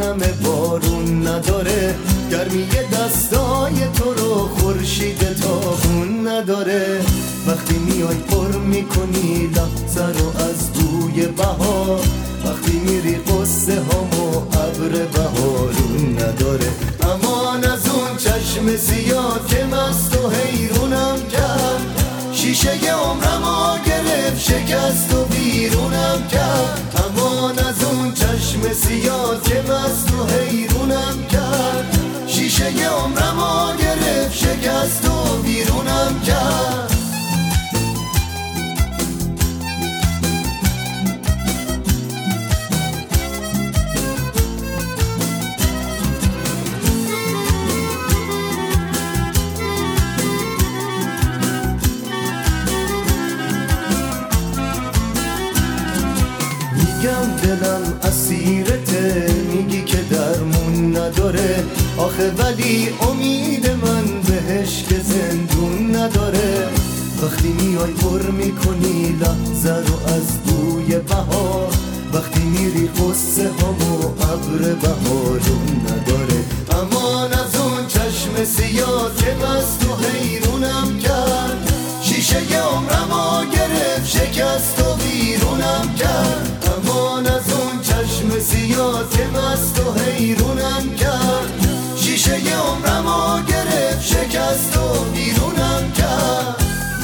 نمه بارون نداره، گرمی دستای تو رو خورشید تابون نداره. وقتی میای پر میکنی لحظه رو از بوی بهار، وقتی میری قصه هامو ابر بهارون نداره. امان از اون چشم سیاه که مست و حیرونم کرد، شیشه عمرمو گرفت شکست و بیرونم کرد. امان از اون چشم سیاه که مست و حیرونم کرد، شیشه عمرمو گرفت شکست و بیرونم کرد. میگم دلم اسیرته، میگی که درمون نداره، آخه ولی امید من بهش که زندون نداره. وقتی میای پر میکنی لحظه رو از بوی بهار، وقتی میری قصه هامو ابر بهارون نداره. امان از اون چشم سیاه که مست و حیرونم کرد، شیشه عمرمو گرفت شکست و بیرونم کرد. امان از اون چشم سیاه که مست و حیرونم کرد، شیشه عمرمو گرفت شکست و بیرونم کرد.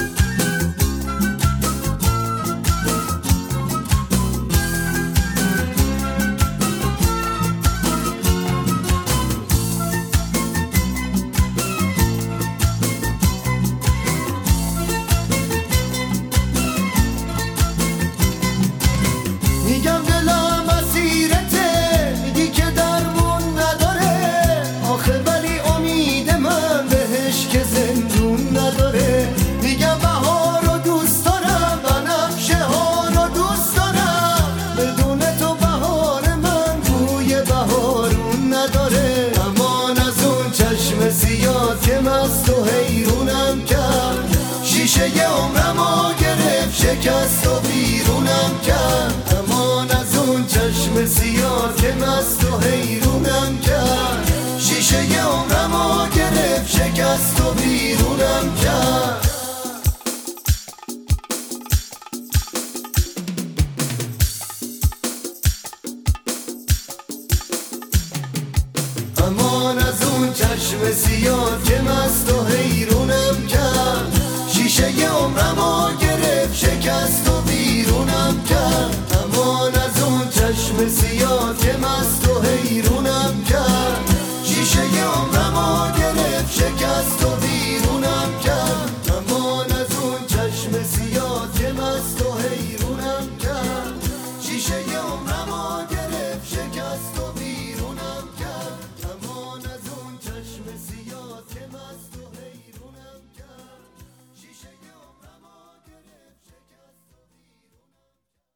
میگم دلم اسیرته، میگی که درمون نداره، آخه ولی امید من بهش که زندون نداره. میگم بهار رو دوست دارم، بنفشه ها رو دوست دارم، بدون تو بهار من بوی بهارون نداره. امان از اون چشم سیاه که مست و حیرونم کرد، شیشه عمرمو گرفت شکست و بیرونم کرد. امان از اون چشم سیاه که مست و حیرونم کرد، شیشه عمرمو گرفت شکست و بیرونم کرد. امان از اون چشم سیاه که مست و حیرونم کرد، شیشه عمرمو گرفت شکست و بیرونم کرد. امان از اون چشم سیاه که مست و حیرونم کرد، شیشه عمرمو گرفت شکست و بیرونم کرد. امان از اون چشم سیاه که مست و حیرونم کرد، شیشه عمرمو گرفت شکست و بیرونم کرد. امان از اون چشم سیاه که مست و